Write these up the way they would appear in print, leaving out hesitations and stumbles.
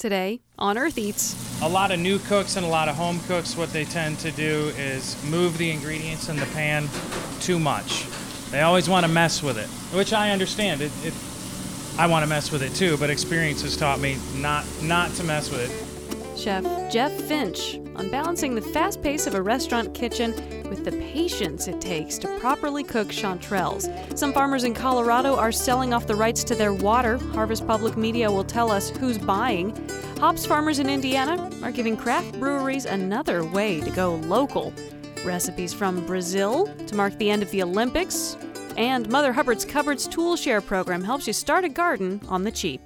Today on Earth Eats. A lot of new cooks and a lot of home cooks, what they tend to do is move the ingredients in the pan too much. They always want to mess with it, which I understand. I want to mess with it too, but experience has taught me not to mess with it. Chef Jeff Finch on balancing the fast pace of a restaurant kitchen with the patience it takes to properly cook chanterelles. Some farmers in Colorado are selling off the rights to their water. Harvest Public Media will tell us who's buying. Hops farmers in Indiana are giving craft breweries another way to go local. Recipes from Brazil to mark the end of the Olympics. And Mother Hubbard's Cupboards Tool Share program helps you start a garden on the cheap.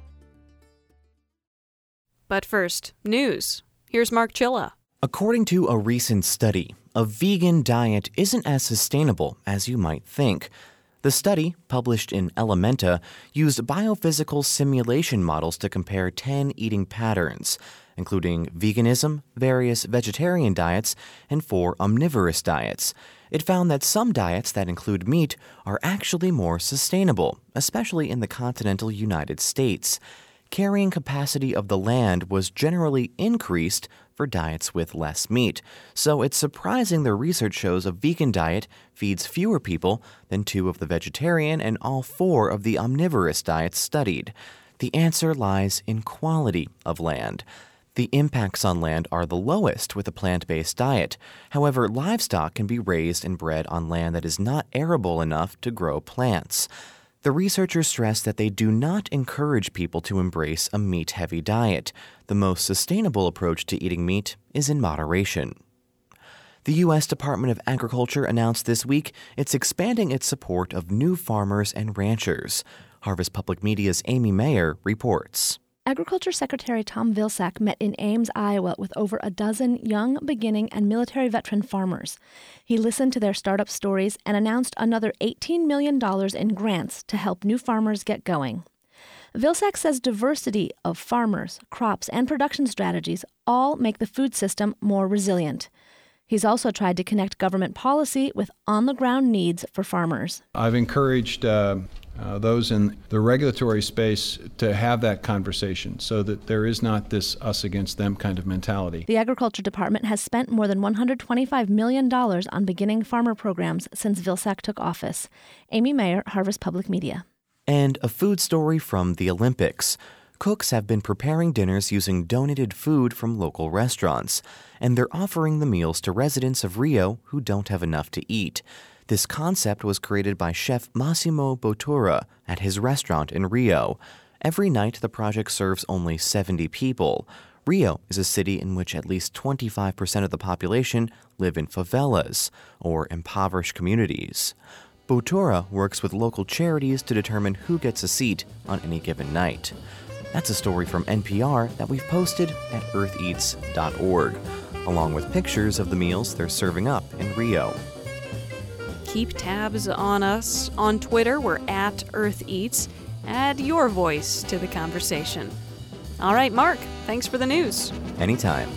But first, news. Here's Mark Chilla. According to a recent study, a vegan diet isn't as sustainable as you might think. The study, published in Elementa, used biophysical simulation models to compare 10 eating patterns, including veganism, various vegetarian diets, and 4 omnivorous diets. It found that some diets that include meat are actually more sustainable, especially in the continental United States. Carrying capacity of the land was generally increased for diets with less meat, so it's surprising the research shows a vegan diet feeds fewer people than 2 of the vegetarian and all 4 of the omnivorous diets studied. The answer lies in quality of land. The impacts on land are the lowest with a plant-based diet. However, livestock can be raised and bred on land that is not arable enough to grow plants. The researchers stress that they do not encourage people to embrace a meat-heavy diet. The most sustainable approach to eating meat is in moderation. The U.S. Department of Agriculture announced this week it's expanding its support of new farmers and ranchers. Harvest Public Media's Amy Mayer reports. Agriculture Secretary Tom Vilsack met in Ames, Iowa, with over a dozen young, beginning, and military veteran farmers. He listened to their startup stories and announced another $18 million in grants to help new farmers get going. Vilsack says diversity of farmers, crops, and production strategies all make the food system more resilient. He's also tried to connect government policy with on-the-ground needs for farmers. I've encouraged those in the regulatory space to have that conversation so that there is not this us against them kind of mentality. The Agriculture Department has spent more than $125 million on beginning farmer programs since Vilsack took office. Amy Mayer, Harvest Public Media. And a food story from the Olympics. Cooks have been preparing dinners using donated food from local restaurants, and they're offering the meals to residents of Rio who don't have enough to eat. This concept was created by chef Massimo Bottura at his restaurant in Rio. Every night, the project serves only 70 people. Rio is a city in which at least 25% of the population live in favelas, or impoverished communities. Bottura works with local charities to determine who gets a seat on any given night. That's a story from NPR that we've posted at eartheats.org, along with pictures of the meals they're serving up in Rio. Keep tabs on us. On Twitter, we're at Earth Eats. Add your voice to the conversation. All right, Mark, thanks for the news. Anytime.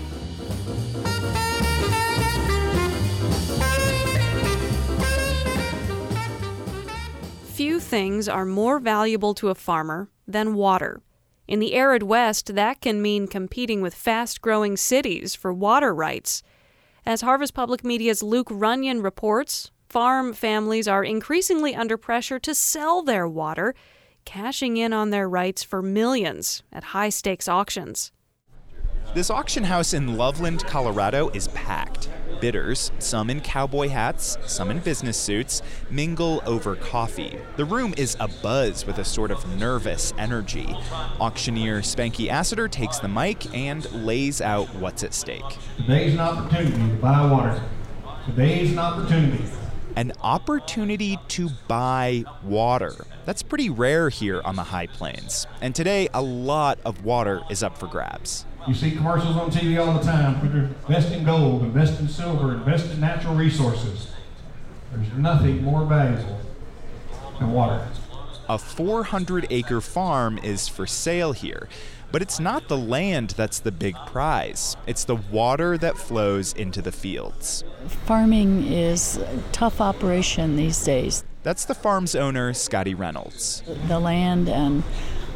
Few things are more valuable to a farmer than water. In the arid West, that can mean competing with fast-growing cities for water rights. As Harvest Public Media's Luke Runyon reports, farm families are increasingly under pressure to sell their water, cashing in on their rights for millions at high-stakes auctions. This auction house in Loveland, Colorado is packed. Bidders, some in cowboy hats, some in business suits, mingle over coffee. The room is abuzz with a sort of nervous energy. Auctioneer Spanky Assiter takes the mic and lays out what's at stake. Today's an opportunity to buy water. Today's an opportunity. An opportunity to buy water. That's pretty rare here on the High Plains. And today, a lot of water is up for grabs. You see commercials on TV all the time. Invest in gold, invest in silver, invest in natural resources. There's nothing more valuable than water. A 400-acre farm is for sale here. But it's not the land that's the big prize. It's the water that flows into the fields. Farming is a tough operation these days. That's the farm's owner, Scotty Reynolds. The land and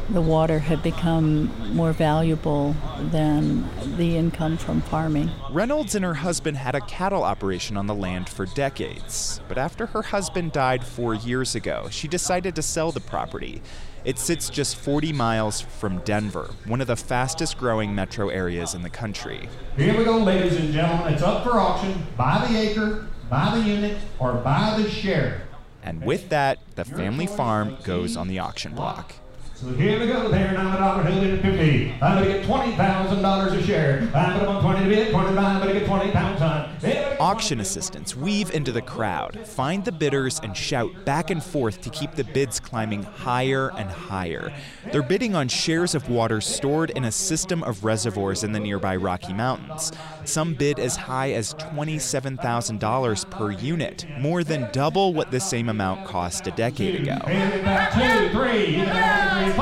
the water had become more valuable than the income from farming. Reynolds and her husband had a cattle operation on the land for decades. But after her husband died 4 years ago, she decided to sell the property. It sits just 40 miles from Denver, one of the fastest growing metro areas in the country. Here we go, ladies and gentlemen. It's up for auction. By the acre, by the unit, or by the share. And with that, the family farm goes on the auction block. So here we go, there, now the dollar held in at 50. I'm going to get $20,000 a share. I'm going to 20 to bid, 25, I'm going to get 20 pounds on. Auction assistants weave into the crowd, find the bidders, and shout back and forth to keep the bids climbing higher and higher. They're bidding on shares of water stored in a system of reservoirs in the nearby Rocky Mountains. Some bid as high as $27,000 per unit, more than double what the same amount cost a decade ago. 2, 3, 4,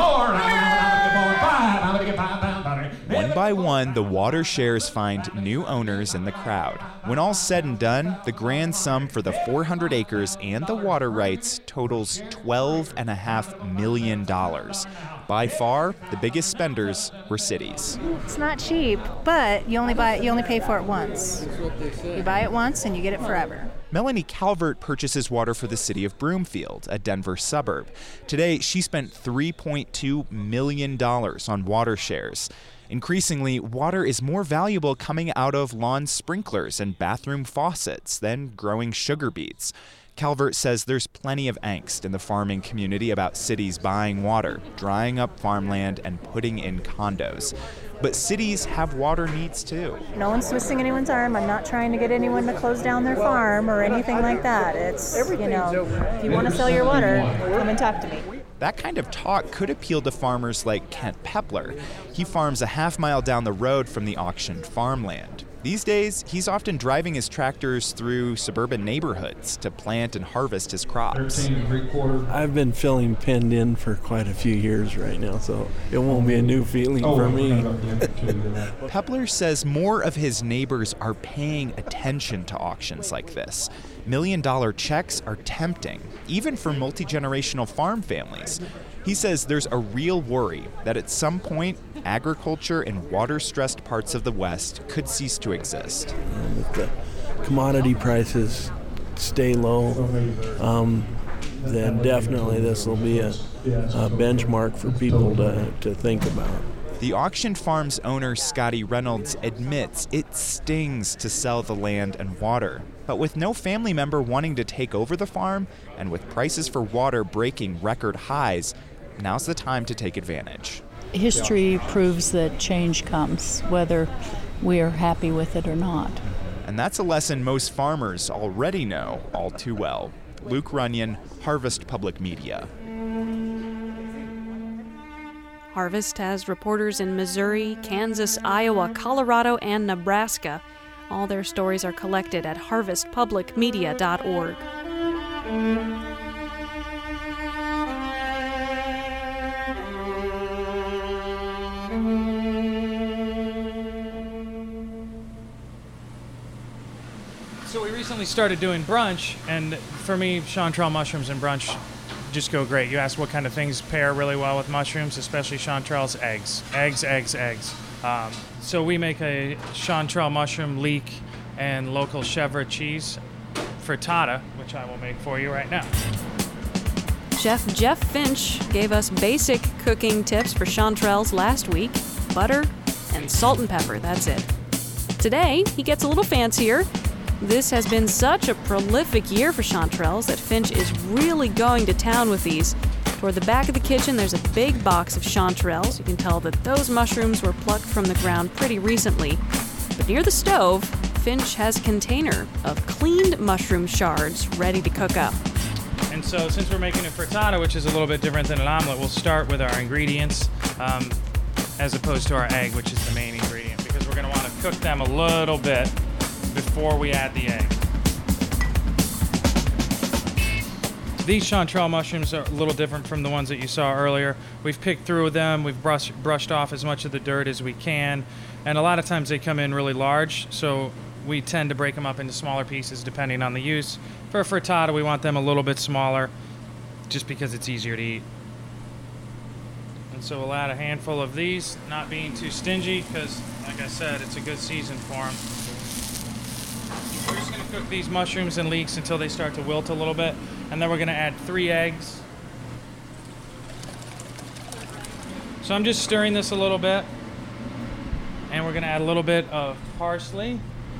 I'm going to get 5 pounds. One by one, the water shares find new owners in the crowd. When all's said and done, the grand sum for the 400 acres and the water rights totals $12.5 million. By far, the biggest spenders were cities. It's not cheap, but you only pay for it once. You buy it once and you get it forever. Melanie Calvert purchases water for the city of Broomfield, a Denver suburb. Today, she spent $3.2 million on water shares. Increasingly, water is more valuable coming out of lawn sprinklers and bathroom faucets than growing sugar beets. Calvert says there's plenty of angst in the farming community about cities buying water, drying up farmland, and putting in condos. But cities have water needs too. No one's twisting anyone's arm. I'm not trying to get anyone to close down their farm or anything like that. It's, if you want to sell your water, come and talk to me. That kind of talk could appeal to farmers like Kent Pepler. He farms a half-mile down the road from the auctioned farmland. These days, he's often driving his tractors through suburban neighborhoods to plant and harvest his crops. I've been filling pinned in for quite a few years right now, so it won't be a new feeling for me. Pepler says more of his neighbors are paying attention to auctions like this. $million checks are tempting, even for multi-generational farm families. He says there's a real worry that at some point, agriculture in water-stressed parts of the West could cease to exist. If the commodity prices stay low, then definitely this will be a benchmark for people to think about. The auction farm's owner, Scotty Reynolds, admits it stings to sell the land and water. But with no family member wanting to take over the farm, and with prices for water breaking record highs, now's the time to take advantage. History proves that change comes, whether we are happy with it or not. And that's a lesson most farmers already know all too well. Luke Runyon, Harvest Public Media. Harvest has reporters in Missouri, Kansas, Iowa, Colorado, and Nebraska. All their stories are collected at harvestpublicmedia.org. So we recently started doing brunch, and for me, chanterelle mushrooms and brunch just go great. You asked what kind of things pair really well with mushrooms, especially chanterelles. Eggs. So we make a chanterelle mushroom leek and local chèvre cheese frittata, which I will make for you right now. Chef Jeff Finch gave us basic cooking tips for chanterelles last week. Butter and salt and pepper, that's it. Today, he gets a little fancier. This has been such a prolific year for chanterelles that Finch is really going to town with these. Toward the back of the kitchen, there's a big box of chanterelles. You can tell that those mushrooms were plucked from the ground pretty recently. But near the stove, Finch has a container of cleaned mushroom shards ready to cook up. And so since we're making a frittata, which is a little bit different than an omelet, we'll start with our ingredients as opposed to our egg, which is the main ingredient, because we're going to want to cook them a little bit before we add the egg. These chanterelle mushrooms are a little different from the ones that you saw earlier. We've picked through them, we've brushed off as much of the dirt as we can, and a lot of times they come in really large, so we tend to break them up into smaller pieces depending on the use. For a frittata, we want them a little bit smaller, just because it's easier to eat. And so we'll add a handful of these, not being too stingy because, like I said, it's a good season for them. We're just going to cook these mushrooms and leeks until they start to wilt a little bit. And then we're going to add 3 eggs. So I'm just stirring this a little bit. And we're going to add a little bit of parsley.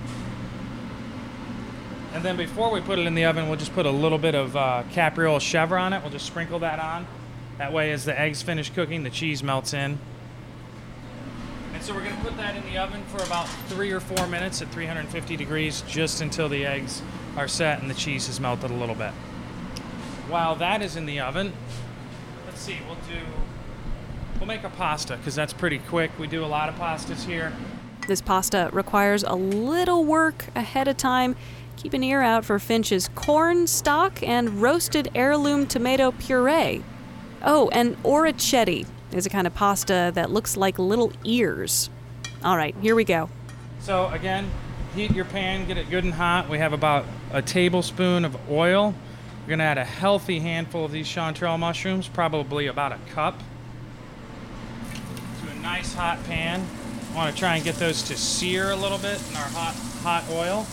And then before we put it in the oven, we'll just put a little bit of capriole chèvre on it. We'll just sprinkle that on. That way, as the eggs finish cooking, the cheese melts in. And so we're going to put that in the oven for about 3 or 4 minutes at 350 degrees, just until the eggs are set and the cheese has melted a little bit. While that is in the oven, let's see, we'll make a pasta, because that's pretty quick. We do a lot of pastas here. This pasta requires a little work ahead of time. Keep an ear out for Finch's corn stock and roasted heirloom tomato puree. Oh, and orecchiette is a kind of pasta that looks like little ears. All right, here we go. So again, heat your pan, get it good and hot. We have about a tablespoon of oil. We're going to add a healthy handful of these chanterelle mushrooms, probably about a cup, to a nice hot pan. I want to try and get those to sear a little bit in our hot oil.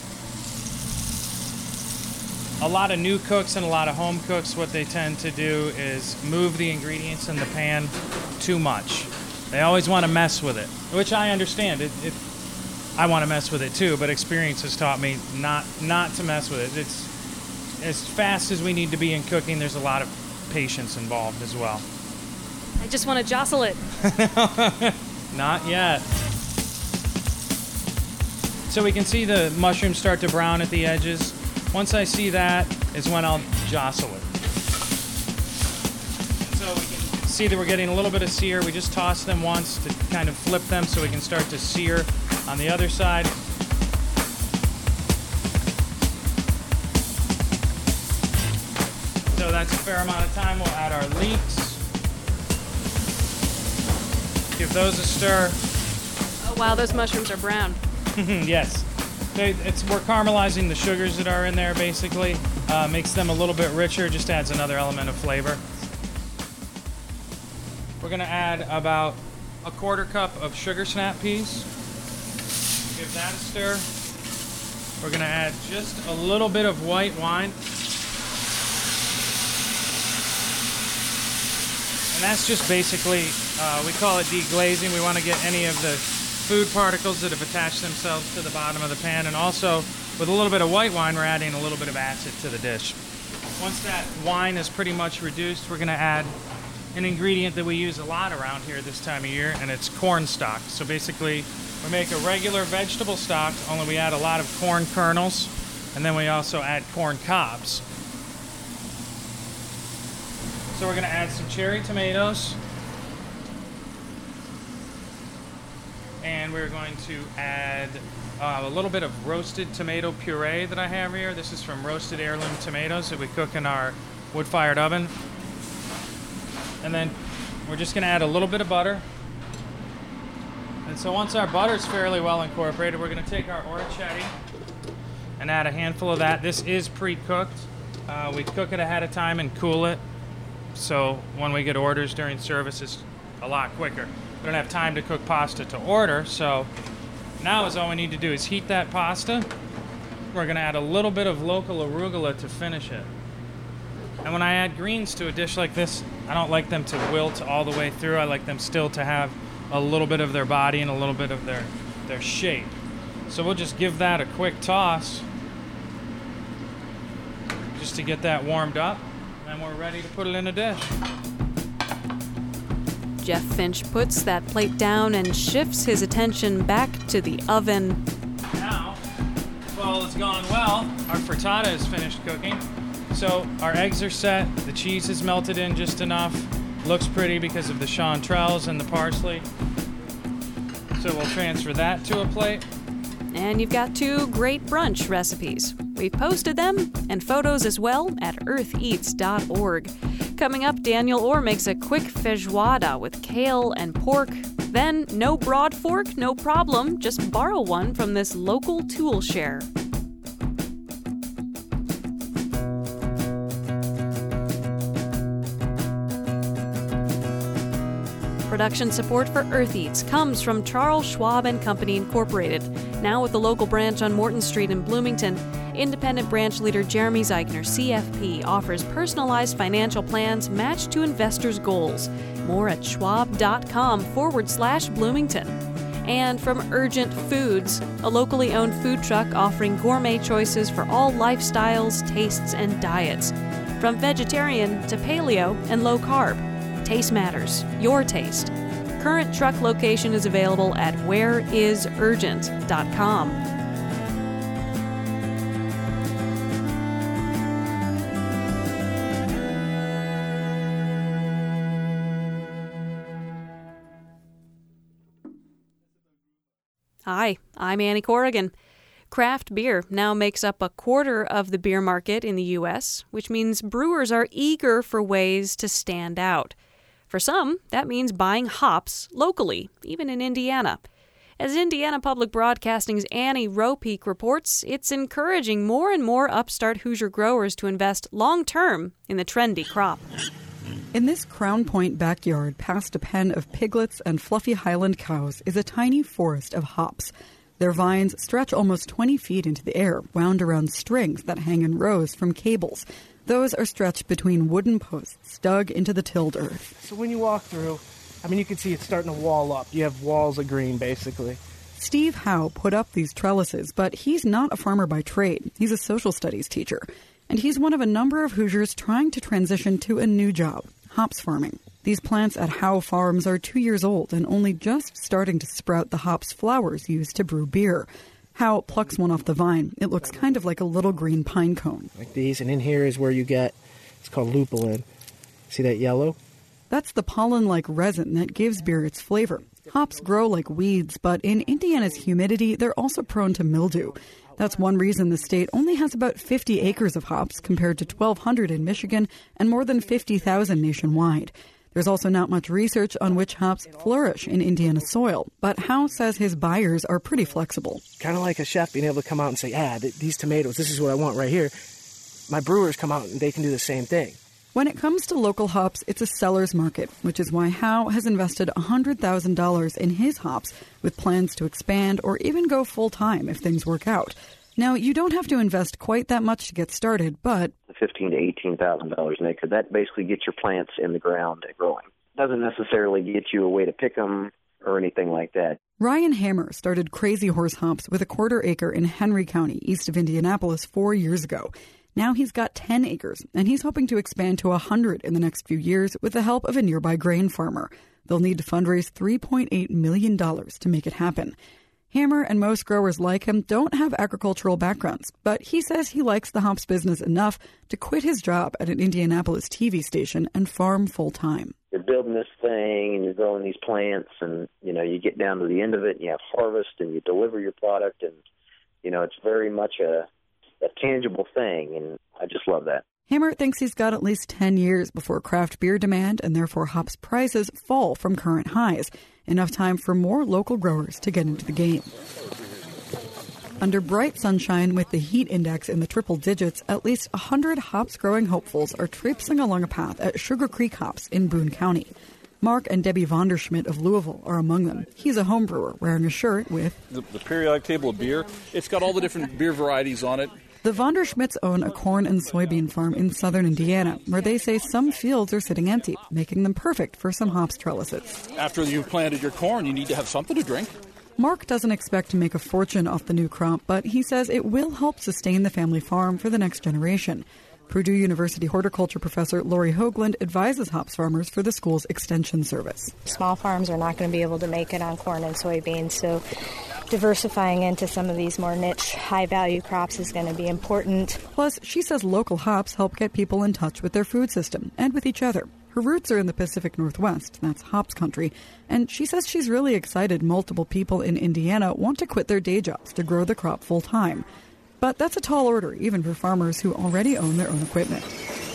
A lot of new cooks and a lot of home cooks, what they tend to do is move the ingredients in the pan too much. They always want to mess with it, which I understand. I want to mess with it too, but experience has taught me not to mess with it. It's as fast as we need to be in cooking. There's a lot of patience involved as well. I just want to jostle it. Not yet. So we can see the mushrooms start to brown at the edges. Once I see that is when I'll jostle it. And so we can see that we're getting a little bit of sear. We just toss them once to kind of flip them so we can start to sear on the other side. So that's a fair amount of time. We'll add our leeks. Give those a stir. Oh wow, those mushrooms are brown. Yes. We're caramelizing the sugars that are in there, basically. Makes them a little bit richer, just adds another element of flavor. We're going to add about a 1/4 cup of sugar snap peas. Give that a stir. We're going to add just a little bit of white wine. And that's just basically, we call it deglazing. We want to get any of the food particles that have attached themselves to the bottom of the pan, and also with a little bit of white wine, we're adding a little bit of acid to the dish. Once that wine is pretty much reduced, we're going to add an ingredient that we use a lot around here this time of year, and it's corn stock. So basically, we make a regular vegetable stock, only we add a lot of corn kernels, and then we also add corn cobs. So we're going to add some cherry tomatoes. And we're going to add a little bit of roasted tomato puree that I have here. This is from roasted heirloom tomatoes that we cook in our wood-fired oven. And then we're just going to add a little bit of butter. And so once our butter's fairly well incorporated, we're going to take our orecchiette and add a handful of that. This is pre-cooked. We cook it ahead of time and cool it. So when we get orders during service, it's a lot quicker. We don't have time to cook pasta to order, so now all we need to do is heat that pasta. We're going to add a little bit of local arugula to finish it. And when I add greens to a dish like this, I don't like them to wilt all the way through. I like them still to have a little bit of their body and a little bit of their shape. So we'll just give that a quick toss just to get that warmed up, and we're ready to put it in a dish. Jeff Finch puts that plate down and shifts his attention back to the oven. Now, if all has gone well, our frittata is finished cooking. So our eggs are set, the cheese is melted in just enough. Looks pretty because of the chanterelles and the parsley. So we'll transfer that to a plate. And you've got 2 great brunch recipes. We've posted them, and photos as well, at eartheats.org. Coming up, Daniel Orr makes a quick feijoada with kale and pork. Then, no broad fork, no problem. Just borrow one from this local tool share. Production support for Earth Eats comes from Charles Schwab & Company Incorporated, now with the local branch on Morton Street in Bloomington. Independent branch leader Jeremy Zeichner, CFP, offers personalized financial plans matched to investors' goals. More at schwab.com/Bloomington. And from Urgent Foods, a locally owned food truck offering gourmet choices for all lifestyles, tastes, and diets. From vegetarian to paleo and low carb. Taste matters. Your taste. Current truck location is available at whereisurgent.com. Hi, I'm Annie Corrigan. Craft beer now makes up a quarter of the beer market in the U.S., which means brewers are eager for ways to stand out. For some, that means buying hops locally, even in Indiana. As Indiana Public Broadcasting's Annie Ropeek reports, it's encouraging more and more upstart Hoosier growers to invest long-term in the trendy crop. In this Crown Point backyard, past a pen of piglets and fluffy Highland cows, is a tiny forest of hops. Their vines stretch almost 20 feet into the air, wound around strings that hang in rows from cables. Those are stretched between wooden posts dug into the tilled earth. So when you walk through, you can see it's starting to wall up. You have walls of green, basically. Steve Howe put up these trellises, but he's not a farmer by trade. He's a social studies teacher. And he's one of a number of Hoosiers trying to transition to a new job, hops farming. These plants at Howe Farms are 2 years old and only just starting to sprout the hops flowers used to brew beer. Howe plucks one off the vine. It looks kind of like a little green pine cone. Like these, and in here is where you get, it's called lupulin. See that yellow? That's the pollen-like resin that gives beer its flavor. Hops grow like weeds, but in Indiana's humidity, they're also prone to mildew. That's one reason the state only has about 50 acres of hops compared to 1,200 in Michigan and more than 50,000 nationwide. There's also not much research on which hops flourish in Indiana soil, but Howe says his buyers are pretty flexible. Kind of like a chef being able to come out and say, these tomatoes, this is what I want right here. My brewers come out and they can do the same thing. When it comes to local hops, it's a seller's market, which is why Howe has invested $100,000 in his hops with plans to expand or even go full-time if things work out. Now, you don't have to invest quite that much to get started, but $15,000 to $18,000 an acre, that basically gets your plants in the ground and growing. Doesn't necessarily get you a way to pick them or anything like that. Ryan Hammer started Crazy Horse Hops with a 1/4 acre in Henry County, east of Indianapolis, 4 years ago. Now he's got 10 acres, and he's hoping to expand to 100 in the next few years with the help of a nearby grain farmer. They'll need to fundraise $3.8 million to make it happen. Hammer and most growers like him don't have agricultural backgrounds, but he says he likes the hops business enough to quit his job at an Indianapolis TV station and farm full-time. You're building this thing and you're growing these plants and, you get down to the end of it and you have harvest and you deliver your product and, it's very much a tangible thing, and I just love that. Hammer thinks he's got at least 10 years before craft beer demand and therefore hops prices fall from current highs, enough time for more local growers to get into the game. Under bright sunshine with the heat index in the triple digits, at least 100 hops-growing hopefuls are traipsing along a path at Sugar Creek Hops in Boone County. Mark and Debbie Vonderschmidt of Louisville are among them. He's a home brewer wearing a shirt with the periodic table of beer. It's got all the different beer varieties on it. The Vonderschmidts own a corn and soybean farm in southern Indiana, where they say some fields are sitting empty, making them perfect for some hops trellises. After you've planted your corn, you need to have something to drink. Mark doesn't expect to make a fortune off the new crop, but he says it will help sustain the family farm for the next generation. Purdue University horticulture professor Lori Hoagland advises hops farmers for the school's extension service. Small farms are not going to be able to make it on corn and soybeans, so diversifying into some of these more niche, high-value crops is going to be important. Plus, she says local hops help get people in touch with their food system and with each other. Her roots are in the Pacific Northwest, that's hops country, and she says she's really excited multiple people in Indiana want to quit their day jobs to grow the crop full-time. But that's a tall order, even for farmers who already own their own equipment.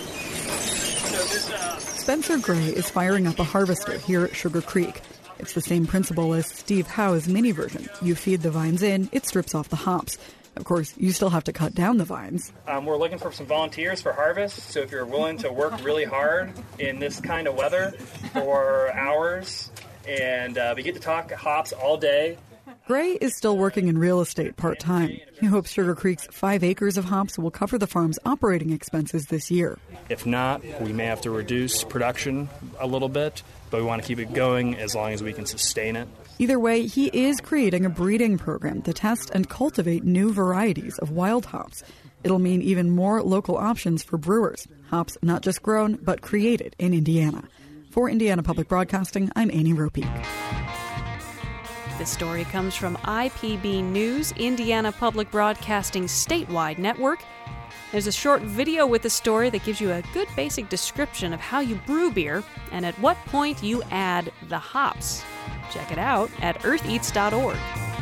Spencer Gray is firing up a harvester here at Sugar Creek. It's the same principle as Steve Howe's mini version. You feed the vines in, it strips off the hops. Of course, you still have to cut down the vines. We're looking for some volunteers for harvest, so if you're willing to work really hard in this kind of weather for hours, and we get to talk hops all day. Gray is still working in real estate part-time. He hopes Sugar Creek's 5 acres of hops will cover the farm's operating expenses this year. If not, we may have to reduce production a little bit, but we want to keep it going as long as we can sustain it. Either way, he is creating a breeding program to test and cultivate new varieties of wild hops. It'll mean even more local options for brewers. Hops not just grown, but created in Indiana. For Indiana Public Broadcasting, I'm Annie Ropeek. This story comes from IPB News, Indiana Public Broadcasting statewide network. There's a short video with the story that gives you a good basic description of how you brew beer and at what point you add the hops. Check it out at eartheats.org.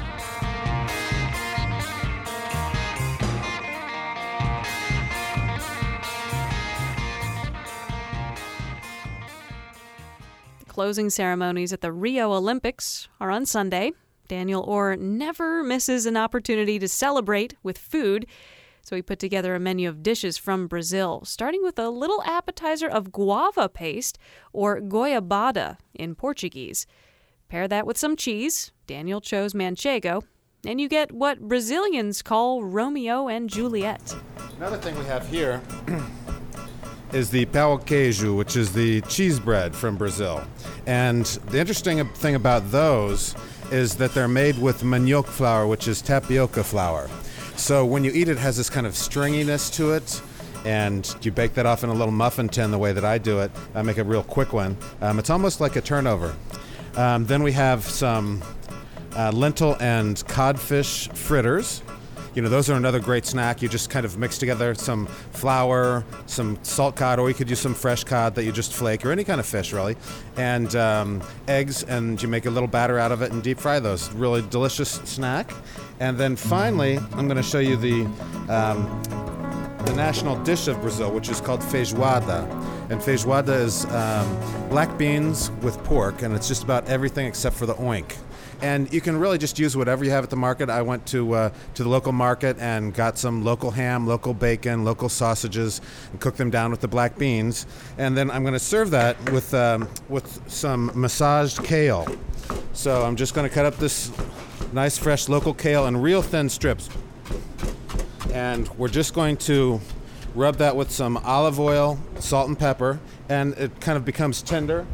Closing ceremonies at the Rio Olympics are on Sunday. Daniel Orr never misses an opportunity to celebrate with food, so he put together a menu of dishes from Brazil, starting with a little appetizer of guava paste, or goiabada in Portuguese. Pair that with some cheese. Daniel chose manchego, and you get what Brazilians call Romeo and Juliet. Another thing we have here is the pão queijo, which is the cheese bread from Brazil. And the interesting thing about those is that they're made with manioc flour, which is tapioca flour. So when you eat it, it has this kind of stringiness to it, and you bake that off in a little muffin tin the way that I do it. I make a real quick one. It's almost like a turnover. Then we have some lentil and codfish fritters. You know, those are another great snack. You just kind of mix together some flour, some salt cod, or you could use some fresh cod that you just flake, or any kind of fish, really, and eggs, and you make a little batter out of it and deep fry those. Really delicious snack. And then finally, I'm going to show you the national dish of Brazil, which is called feijoada. And feijoada is black beans with pork, and it's just about everything except for the oink. And you can really just use whatever you have at the market. I went to the local market and got some local ham, local bacon, local sausages, and cooked them down with the black beans. And then I'm going to serve that with some massaged kale. So I'm just going to cut up this nice, fresh local kale in real thin strips. And we're just going to rub that with some olive oil, salt and pepper, and it kind of becomes tender.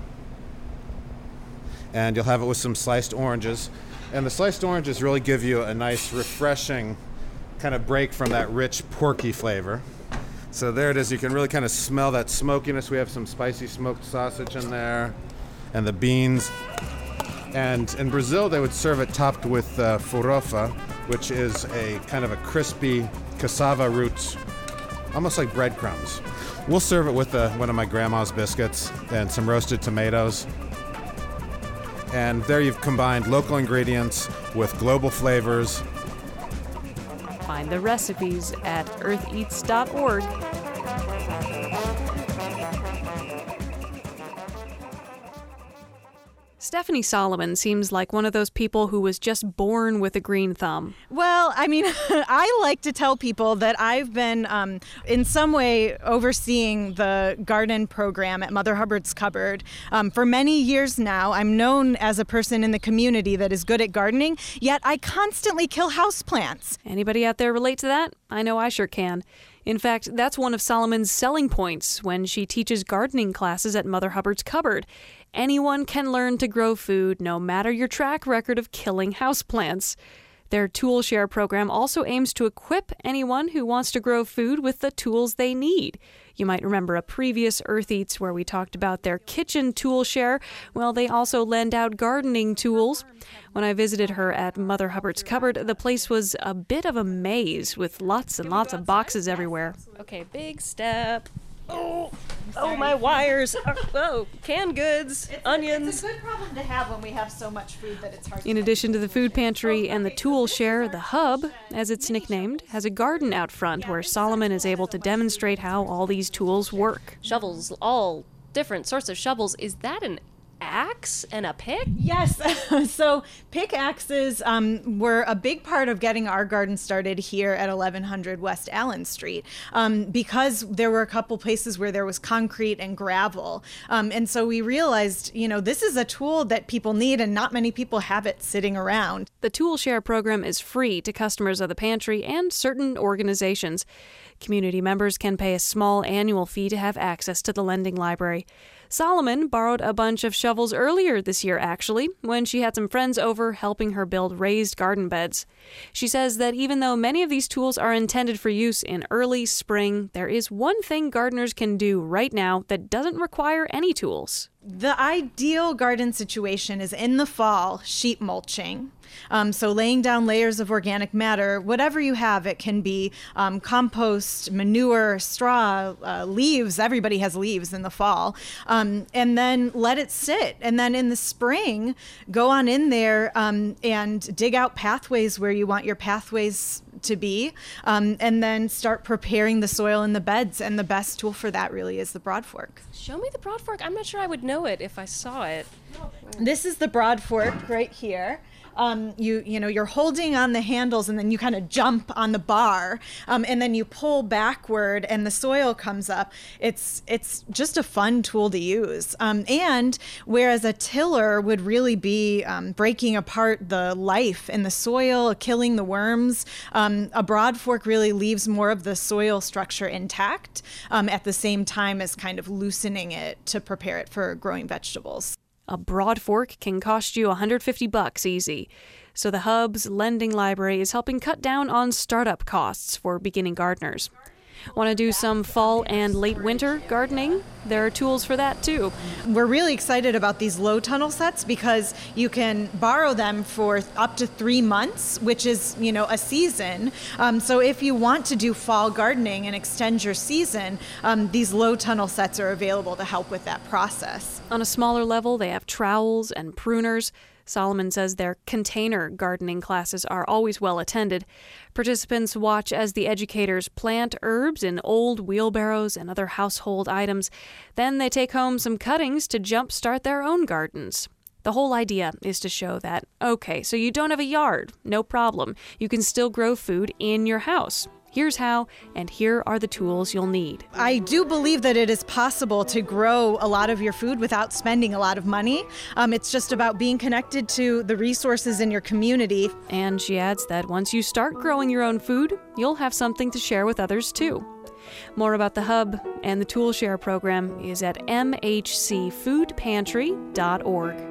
And you'll have it with some sliced oranges. And the sliced oranges really give you a nice, refreshing kind of break from that rich, porky flavor. So there it is. You can really kind of smell that smokiness. We have some spicy smoked sausage in there, and the beans. And in Brazil, they would serve it topped with farofa, which is a kind of a crispy cassava root, almost like breadcrumbs. We'll serve it with one of my grandma's biscuits and some roasted tomatoes. And there you've combined local ingredients with global flavors. Find the recipes at eartheats.org. Stephanie Solomon seems like one of those people who was just born with a green thumb. Well, I mean, I like to tell people that I've been in some way overseeing the garden program at Mother Hubbard's Cupboard for many years now. I'm known as a person in the community that is good at gardening, yet I constantly kill houseplants. Anybody out there relate to that? I know I sure can. In fact, that's one of Solomon's selling points when she teaches gardening classes at Mother Hubbard's Cupboard. Anyone can learn to grow food, no matter your track record of killing houseplants. Their Tool Share program also aims to equip anyone who wants to grow food with the tools they need. You might remember a previous Earth Eats where we talked about their kitchen tool share. Well, they also lend out gardening tools. When I visited her at Mother Hubbard's Cupboard, the place was a bit of a maze with lots and lots of boxes everywhere. Okay, big step. Oh, my wires. Oh, canned goods, onions. It's a good problem to have when we have so much food that it's hard to... In addition to the food pantry and the tool share, the hub, as it's nicknamed, has a garden out front where Solomon is able to demonstrate how all these tools work. Shovels, all different sorts of shovels. Is that an axe and a pick? Yes. So pickaxes were a big part of getting our garden started here at 1100 West Allen Street because there were a couple places where there was concrete and gravel. And so we realized, this is a tool that people need and not many people have it sitting around. The Tool Share program is free to customers of the pantry and certain organizations. Community members can pay a small annual fee to have access to the lending library. Solomon borrowed a bunch of shovels earlier this year, actually, when she had some friends over helping her build raised garden beds. She says that even though many of these tools are intended for use in early spring, there is one thing gardeners can do right now that doesn't require any tools. The ideal garden situation is in the fall, sheet mulching. So laying down layers of organic matter, whatever you have, it can be compost, manure, straw, leaves. Everybody has leaves in the fall. And then let it sit. And then in the spring, go on in there and dig out pathways where you want your pathways to be, and then start preparing the soil in the beds. And the best tool for that really is the broad fork. Show me the broad fork. I'm not sure I would know it if I saw it. This is the broad fork right here. You're holding on the handles and then you kind of jump on the bar, and then you pull backward and the soil comes up. It's just a fun tool to use. And whereas a tiller would really be breaking apart the life in the soil, killing the worms, a broad fork really leaves more of the soil structure intact at the same time as kind of loosening it to prepare it for growing vegetables. A broad fork can cost you $150 easy. So the Hub's lending library is helping cut down on startup costs for beginning gardeners. Want to do some fall and late winter gardening? There are tools for that too. We're really excited about these low tunnel sets because you can borrow them for up to 3 months, which is, a season. So if you want to do fall gardening and extend your season, these low tunnel sets are available to help with that process. On a smaller level, they have trowels and pruners. Solomon says their container gardening classes are always well attended. Participants watch as the educators plant herbs in old wheelbarrows and other household items. Then they take home some cuttings to jumpstart their own gardens. The whole idea is to show that, okay, so you don't have a yard, no problem. You can still grow food in your house. Here's how, and here are the tools you'll need. I do believe that it is possible to grow a lot of your food without spending a lot of money. It's just about being connected to the resources in your community. And she adds that once you start growing your own food, you'll have something to share with others too. More about the Hub and the Tool Share program is at mhcfoodpantry.org.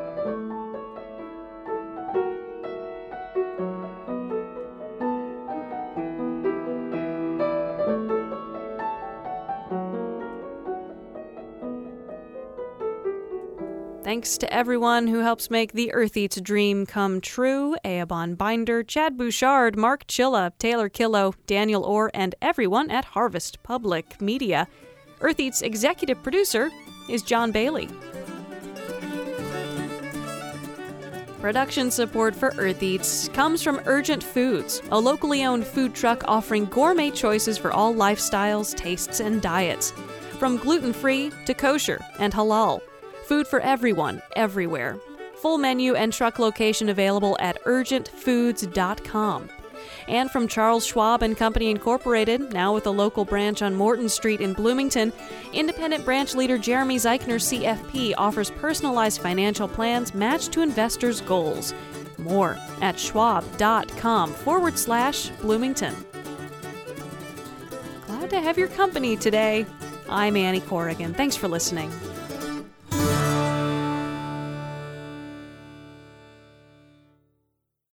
Thanks to everyone who helps make the Earth Eats dream come true. Eobon Binder, Chad Bouchard, Mark Chilla, Taylor Killow, Daniel Orr, and everyone at Harvest Public Media. Earth Eats executive producer is John Bailey. Production support for Earth Eats comes from Urgent Foods, a locally owned food truck offering gourmet choices for all lifestyles, tastes, and diets. From gluten-free to kosher and halal. Food for everyone, everywhere. Full menu and truck location available at urgentfoods.com. And from Charles Schwab and Company Incorporated, now with a local branch on Morton Street in Bloomington, independent branch leader Jeremy Zeichner, CFP, offers personalized financial plans matched to investors' goals. More at schwab.com/Bloomington. Glad to have your company today. I'm Annie Corrigan. Thanks for listening.